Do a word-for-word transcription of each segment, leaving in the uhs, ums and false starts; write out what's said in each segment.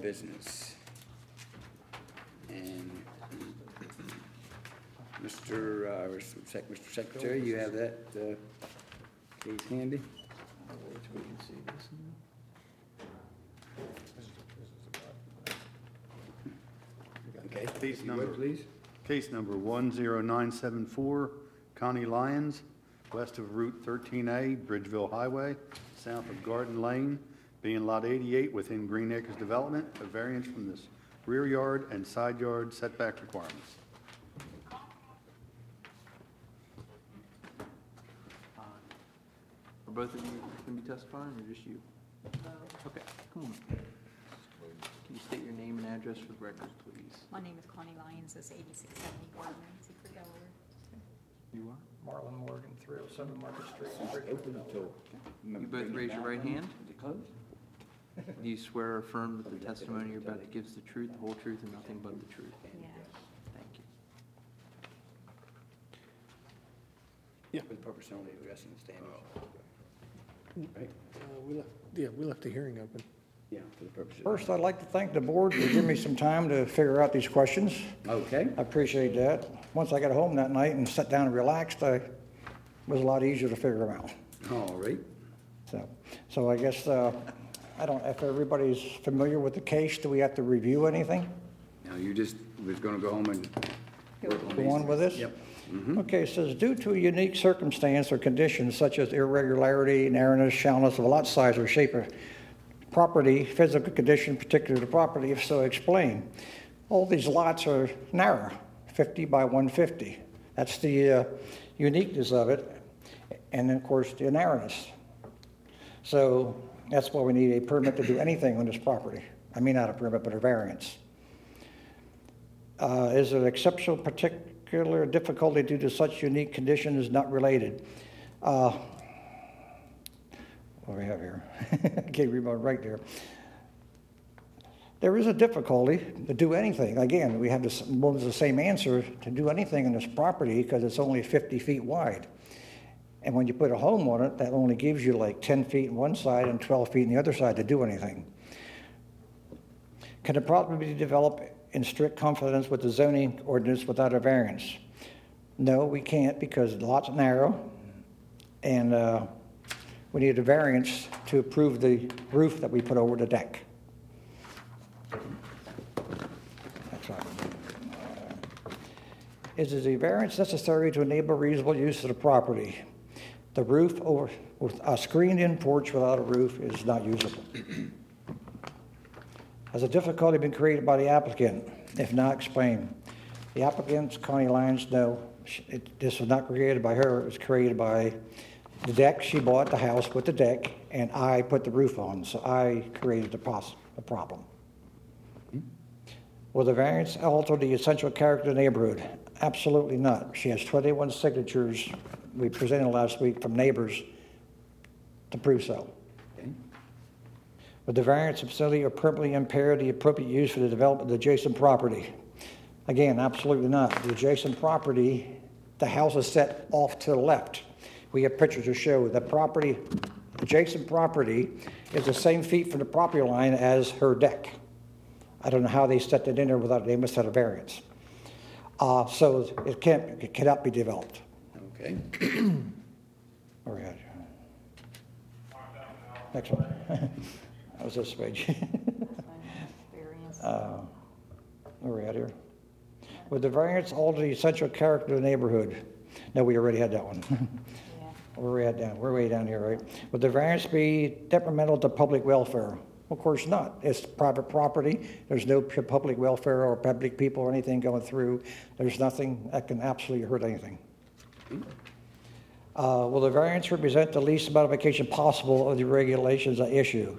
business. And Mister Uh, Sec- Mister Secretary, you have that uh, case handy? We can see this now. Okay. Case If you would, number, please. case number one zero nine seven four, Connie Lyons, west of Route thirteen A, Bridgeville Highway, south of Garden Lane, being Lot eighty-eight within Green Acres Development, a variance from this rear yard and side yard setback requirements. Are both of you going to be testifying, or just you? Okay, come on. Can you state your name and address for the record, please? My name is Connie Lyons, it's eighty-six seventy Garden, Secret, Delaware. You are? Marlon Morgan, three oh seven Market Street. Open until. You both raise your right hand. Do you swear or affirm that the testimony you're about to give is the truth, the whole truth, and nothing but the truth? Yeah. Thank you. Yeah. For the purpose only of addressing the standards. Right? Uh, we left, yeah, we left the hearing open. Yeah, for the purpose of. First, I'd like to thank the board for giving me some time to figure out these questions. Okay. I appreciate that. Once I got home that night and sat down and relaxed, I, it was a lot easier to figure them out. All right. So, so I guess, uh, I don't, if everybody's familiar with the case, do we have to review anything? Now, you just was going to go home and work on Go these on with things. this? Yep. Mhm. Okay, it says, due to a unique circumstance or condition such as irregularity, narrowness, shallowness of lot size or shape of property, physical condition particular to property, if so explain. All these lots are narrow, fifty by one fifty. That's the uh, uniqueness of it, and then, of course, the narrowness. So that's why we need a permit to do anything on this property. I mean, not a permit, but a variance. Uh, is it exceptional particular difficulty due to such unique condition is not related? Uh, what do we have here? I can't read my right there. There is a difficulty to do anything. Again, we have this, almost the same answer to do anything on this property because it's only fifty feet wide. And when you put a home on it, that only gives you like ten feet on one side and twelve feet on the other side to do anything. Can the property be developed in strict confidence with the zoning ordinance without a variance? No, we can't because the lot's narrow, and uh, we need a variance to approve the roof that we put over the deck. That's right. Uh, Is a variance necessary to enable reasonable use of the property? The roof over with a screened-in porch without a roof is not usable. Has a difficulty been created by the applicant? If not, explain. The applicant's Connie Lyons, no. It, this was not created by her. It was created by the deck. She bought the house with the deck, and I put the roof on, so I created the, pos- the problem. Will the variance alter the essential character of the neighborhood? Absolutely not. She has twenty-one signatures we presented last week from neighbors to prove so. Okay. Would the variance facility or permanently impair the appropriate use for the development of the adjacent property? Again, absolutely not. The adjacent property, the house is set off to the left. We have pictures to show the property, adjacent property is the same feet from the property line as her deck. I don't know how they set that in there without, they must have a variance. Uh, so it can't, it cannot be developed. Okay. Where are we at? Next one. That was this page. Variance. uh, where are we at here? Would the variance alter the essential character of the neighborhood? No, we already had that one. Yeah. Where are we at down? We're way down here, right? Would the variance be detrimental to public welfare? Of course not. It's private property. There's no pu- public welfare or public people or anything going through. There's nothing that can absolutely hurt anything. Uh, will the variance represent the least modification possible of the regulations at issue?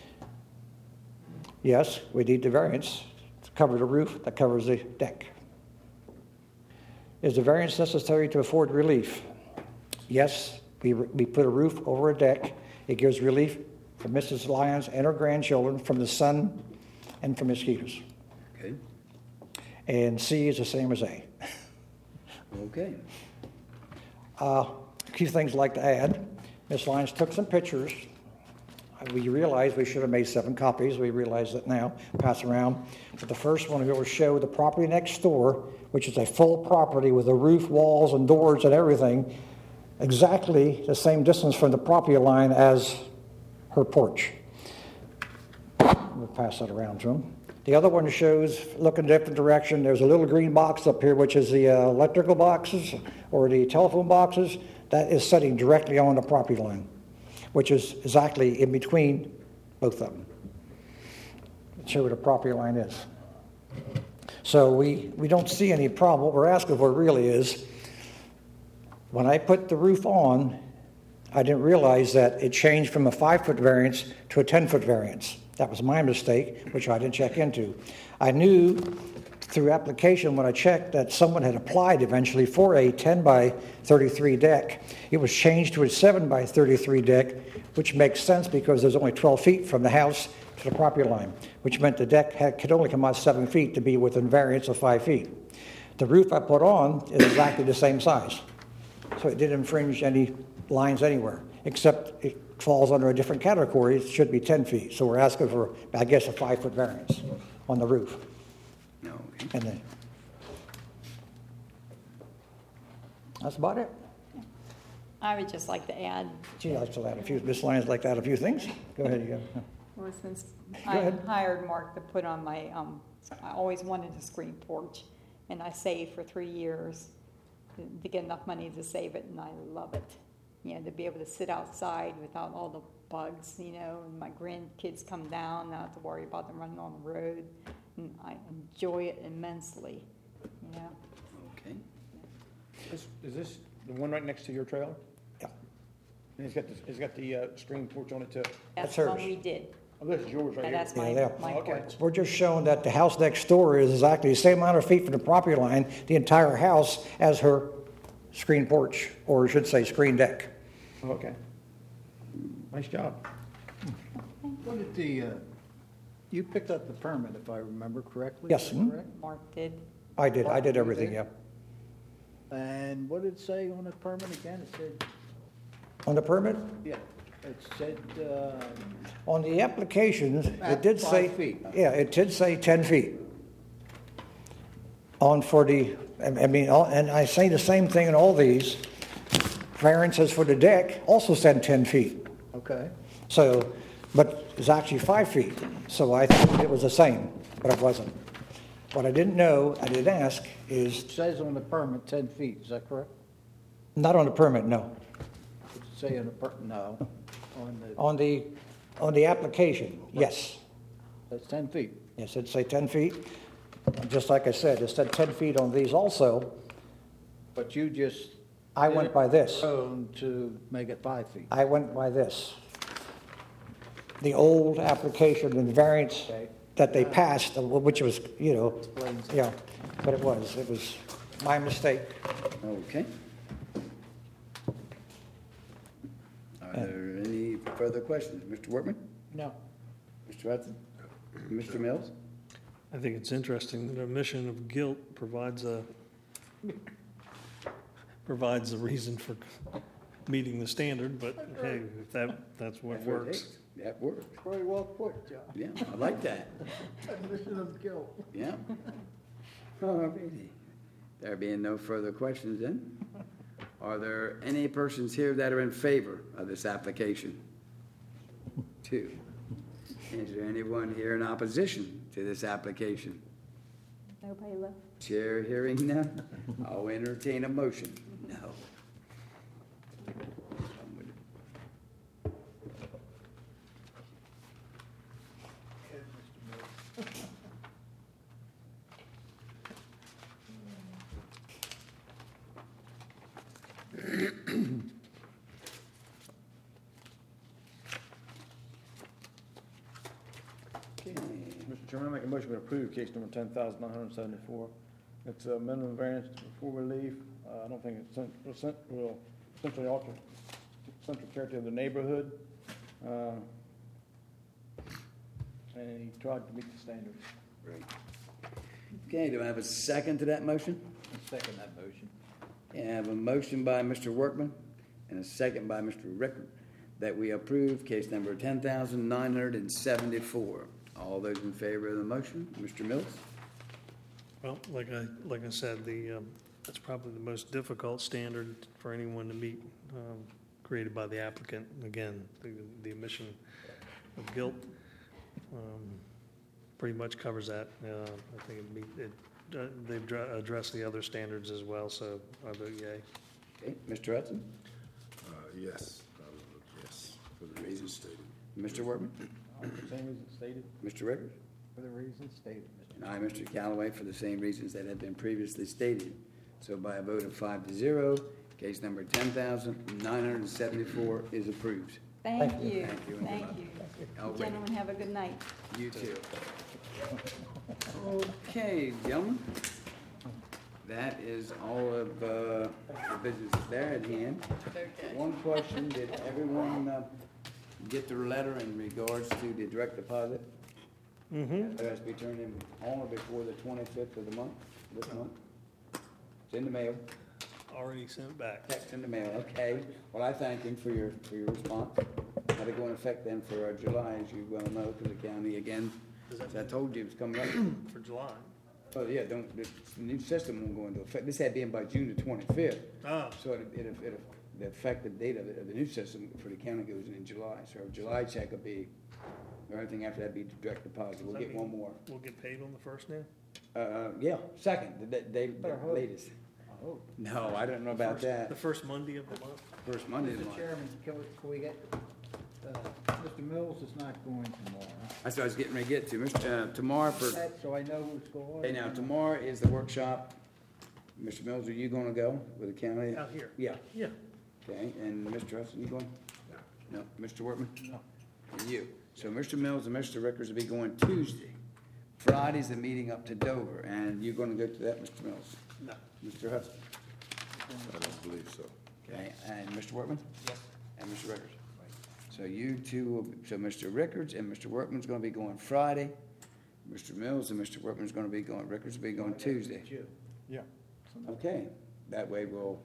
Yes, we need the variance to cover the roof that covers the deck. Is the variance necessary to afford relief? Yes, we, we put a roof over a deck. It gives relief for Missus Lyons and her grandchildren from the sun and from mosquitoes. Okay. And C is the same as A. Okay. Uh, a few things I'd like to add. Miss Lyons took some pictures. we realized we should have made seven copies. We realize that now, pass around. But the first one will show the property next door, which is a full property with a roof, walls, and doors and everything, exactly the same distance from the property line as her porch. We'll pass that around to him. The other one shows, look in a different direction, there's a little green box up here, which is the uh, electrical boxes or the telephone boxes. That is setting directly on the property line, which is exactly in between both of them. Show where the property line is. So we, we don't see any problem. What we're asking for really is, when I put the roof on, I didn't realize that it changed from a five-foot variance to a ten-foot variance. That was my mistake, which I didn't check into. I knew through application when I checked that someone had applied eventually for a ten by thirty-three deck. It was changed to a seven by thirty-three deck, which makes sense because there's only twelve feet from the house to the property line, which meant the deck had, could only come out seven feet to be within variance of five feet. The roof I put on is exactly the same size, so it didn't infringe any lines anywhere, except it falls under a different category. It should be ten feet, so we're asking for, I guess, a five-foot variance on the roof. No, okay. And then, that's about it. I would just like to add, She likes to add a few, Miss Lyons like to add a few things. Go ahead, you go. Well, since Go I ahead. hired Mark to put on my, um, I always wanted a screen porch, and I saved for three years to to get enough money to save it, and I love it. You know, to be able to sit outside without all the bugs, you know, and my grandkids come down, not have to worry about them running on the road, and I enjoy it immensely, you know. Okay. This- Is this the one right next to your trailer? Yeah. And it's got the, it's got the uh, screen porch on it too? That's That's the one hers. we did, Oh, this is yours right and here? that's my, Yeah, yeah. my Oh, okay. porch. We're just showing that the house next door is exactly the same amount of feet from the property line, the entire house, as her screen porch, or I should say screen deck. Oh, okay. Nice job. What did the, uh, you picked up the permit, if I remember correctly? Yes, is that mhm. correct? Mark did. I did, I did everything, yeah. And what did it say on the permit again? It said, On the permit, yeah, it said, uh, on the applications, it At did say. five feet. Yeah, it did say ten feet. On for the, I I mean, all- and I say the same thing in all these. Variances for the deck also said ten feet. okay. So, but it's actually five feet. So I thought it was the same, but it wasn't. What I didn't know, I didn't ask, is It says on the permit ten feet, is that correct? not on the permit, no. Does it say on the per, no, on the, On the, on the application, yes. that's ten feet. Yes, it'd say ten feet. Just like I said, it said ten feet on these also. But you just. I did went it by this. on To make it five feet. I went by this. The old application and variance Okay. that they passed, which was, you know, Explains it. yeah, but it was, it was my mistake. Okay. Are there any further questions? Mister Workman? No. Mister Hudson? Mister Mills? I think it's interesting that omission of guilt provides a, provides a reason for meeting the standard, but hey, if that, that's what That's what it works. is. That works. Very well put, John. Yeah, I like that. Admission of guilt. Yeah. Alrighty. There being no further questions then, are there any persons here that are in favor of this application? Two. Is there anyone here in opposition to this application? Nobody left? Chair hearing none, I'll entertain a motion. No. Mister Chairman, I make a motion to approve case number ten thousand nine hundred seventy-four. It's a minimum variance before relief. Uh, I don't think it's, cent- will cent- will essentially alter central character of the neighborhood. Uh, And he tried to meet the standards. Great. Okay, do I have a second to that motion? I second that motion. I have a motion by Mister Workman and a second by Mister Rickard that we approve case number ten thousand nine hundred seventy-four. All those in favor of the motion, Mister Mills? Well, like I, like I said, the, um, that's probably the most difficult standard for anyone to meet, um, created by the applicant. Again, the, the admission of guilt, um, pretty much covers that. Uh, I think it meet, it, uh, they've dra- addressed the other standards as well, so I vote yay. Okay, Mister Hudson? Uh, yes, I would vote yes, for the reasons stated. Mister Workman? For the same reason stated. Mister Rickard? For the reasons stated, And I, Mister Callaway, for the same reasons that have been previously stated. So by a vote of five to zero, case number ten thousand nine hundred seventy-four is approved. Thank you, Thank you. thank you. All right. Gentlemen, have a good night. You too. Okay, gentlemen. That is all of uh, the business there at hand. One question, did everyone uh, get their letter in regards to the direct deposit? Mm-hmm. It has to be turned in on or before the twenty-fifth of the month, this month? It's in the mail. Already sent back. Text in the mail, okay. Well, I thank him for your, for your response. Had to go in effect then for uh, July, as you well know, because the county, again, Does that as I told you, it's coming up. For July. Oh, yeah, don't, the new system won't go into effect. This had to be in by June the twenty-fifth. Oh, So it, it, it, the effective date of, it, of the new system for the county goes in in July. So our July check will be, or everything after that be direct deposit. We'll Does that get mean- one more. we'll get paid on the first now? Uh, yeah, second, the, the, the Better hope. latest. I hope. No, I don't know about First- that. The first Monday of the month? First Monday of the Mister month. Chairman, can we, can we get, uh, Mister Mills is not going tomorrow. That's what I was getting ready to get to. Mister Uh, tomorrow for, That- So I know who's going. hey, now, tomorrow is the workshop. Mister Mills, are you gonna go with the county? Out here? Yeah, Yeah. okay, and Mister Hudson, you going? No. Mister Workman? No. And you. So Mister Mills and Mister Rickards will be going Tuesday. Friday's the meeting up to Dover, and you're gonna go to that, Mister Mills? No. Mister Hudson? I don't believe so. Okay, and Mister Workman? Yes. And Mister Rickards? So you two, will be- so Mister Rickards and Mister Workman's gonna be going Friday. Mister Mills and Mister Workman's gonna be going, Rickards will be going Tuesday. You. Yeah. Okay, that way we'll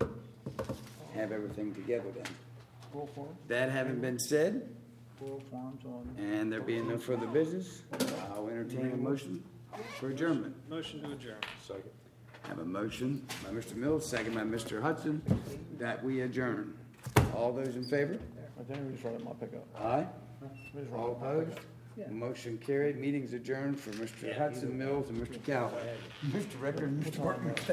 have everything together then. Full form, That having been said, full forms on. and there being no further business, I'll entertain a motion for adjournment. Motion to adjourn. Second. Have a motion by Mister Mills, second by Mister Hudson, that we adjourn. All those in favor? I think we just write it in my pickup. Aye. We just write All it in my opposed? pickup. Motion carried. Meeting's adjourned for Mister Hudson, Mills, and Mister Callaway. Mister Rickard, Mister Workman.